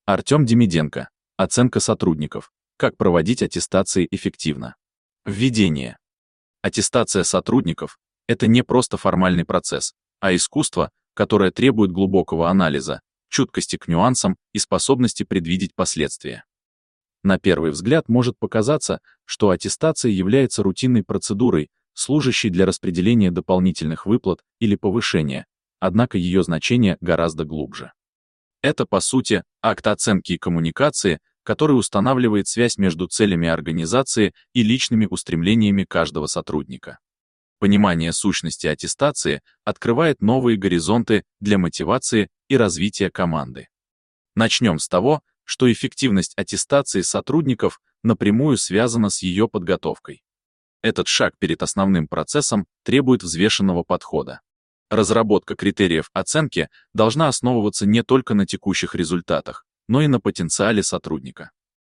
Артем Демиденко. Оценка сотрудников. Как проводить аттестации эффективно. Введение. Аттестация сотрудников – это не просто формальный процесс, а искусство, которое требует глубокого анализа, чуткости к нюансам и способности предвидеть последствия. На первый взгляд может показаться, что аттестация является рутинной процедурой, служащей для распределения дополнительных выплат или повышения, однако ее значение гораздо глубже. Это, по сути, акт оценки и коммуникации, который устанавливает связь между целями организации и личными устремлениями каждого сотрудника. Понимание сущности аттестации открывает новые горизонты для мотивации и развития команды. Начнем с того, что эффективность аттестации сотрудников напрямую связана с ее подготовкой. Этот шаг перед основным процессом требует взвешенного подхода. Разработка критериев оценки должна основываться не только на текущих результатах, но и на потенциале сотрудника.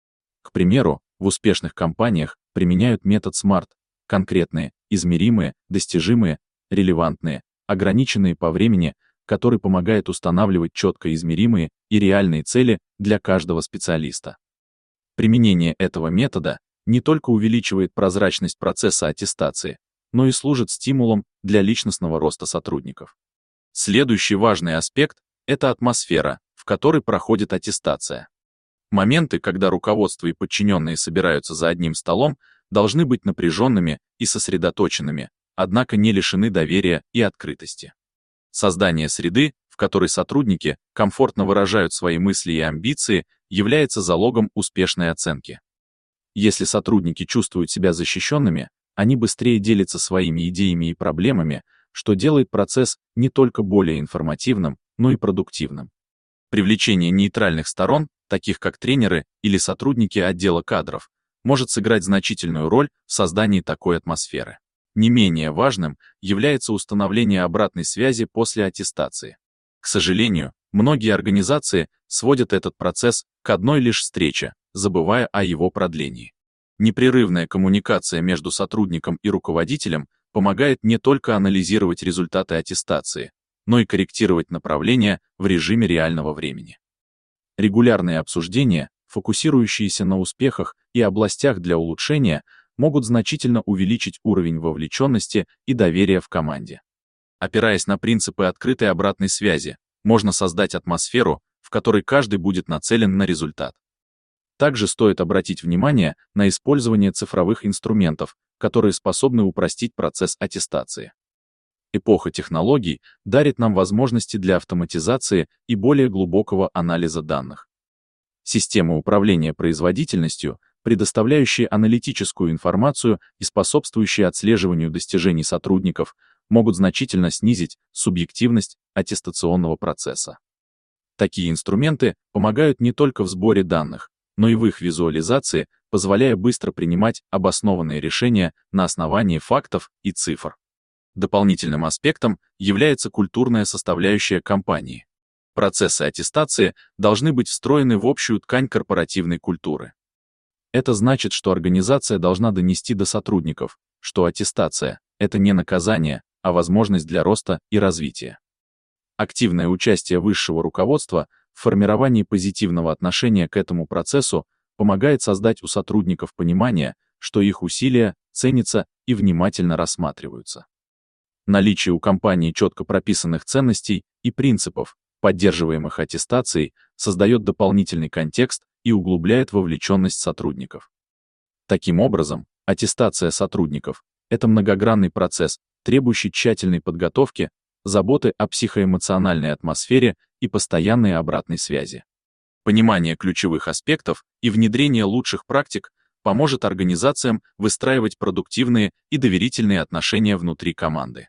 К примеру, в успешных компаниях применяют метод SMART – конкретные, измеримые, достижимые, релевантные, ограниченные по времени, который помогает устанавливать четко измеримые и реальные цели для каждого специалиста. Применение этого метода не только увеличивает прозрачность процесса аттестации, но и служит стимулом для личностного роста сотрудников. Следующий важный аспект – это атмосфера, в которой проходит аттестация. Моменты, когда руководство и подчиненные собираются за одним столом, должны быть напряженными и сосредоточенными, однако не лишены доверия и открытости. Создание среды, в которой сотрудники комфортно выражают свои мысли и амбиции, является залогом успешной оценки. Если сотрудники чувствуют себя защищенными, они быстрее делятся своими идеями и проблемами, что делает процесс не только более информативным, но и продуктивным. Привлечение нейтральных сторон, таких как тренеры или сотрудники отдела кадров, может сыграть значительную роль в создании такой атмосферы. Не менее важным является установление обратной связи после аттестации. К сожалению, многие организации сводят этот процесс к одной лишь встрече, забывая о его продлении. Непрерывная коммуникация между сотрудником и руководителем помогает не только анализировать результаты аттестации, но и корректировать направление в режиме реального времени. Регулярные обсуждения, фокусирующиеся на успехах и областях для улучшения, могут значительно увеличить уровень вовлеченности и доверия в команде. Опираясь на принципы открытой обратной связи, можно создать атмосферу, в которой каждый будет нацелен на результат. Также стоит обратить внимание на использование цифровых инструментов, которые способны упростить процесс аттестации. Эпоха технологий дарит нам возможности для автоматизации и более глубокого анализа данных. Системы управления производительностью, предоставляющие аналитическую информацию и способствующие отслеживанию достижений сотрудников, могут значительно снизить субъективность аттестационного процесса. Такие инструменты помогают не только в сборе данных, но и в их визуализации, позволяя быстро принимать обоснованные решения на основании фактов и цифр. Дополнительным аспектом является культурная составляющая компании. Процессы аттестации должны быть встроены в общую ткань корпоративной культуры. Это значит, что организация должна донести до сотрудников, что аттестация – это не наказание, а возможность для роста и развития. Активное участие высшего руководства в формировании позитивного отношения к этому процессу помогает создать у сотрудников понимание, что их усилия ценятся и внимательно рассматриваются. Наличие у компании четко прописанных ценностей и принципов, поддерживаемых аттестацией, создает дополнительный контекст и углубляет вовлеченность сотрудников. Таким образом, аттестация сотрудников – это многогранный процесс, требующий тщательной подготовки, заботы о психоэмоциональной атмосфере и постоянной обратной связи. Понимание ключевых аспектов и внедрение лучших практик поможет организациям выстраивать продуктивные и доверительные отношения внутри команды.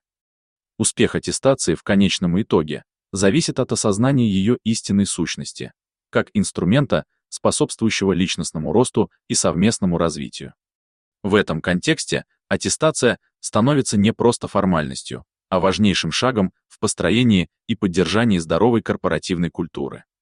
Успех аттестации в конечном итоге зависит от осознания ее истинной сущности, как инструмента, способствующего личностному росту и совместному развитию. В этом контексте аттестация становится не просто формальностью, а важнейшим шагом в построении и поддержании здоровой корпоративной культуры.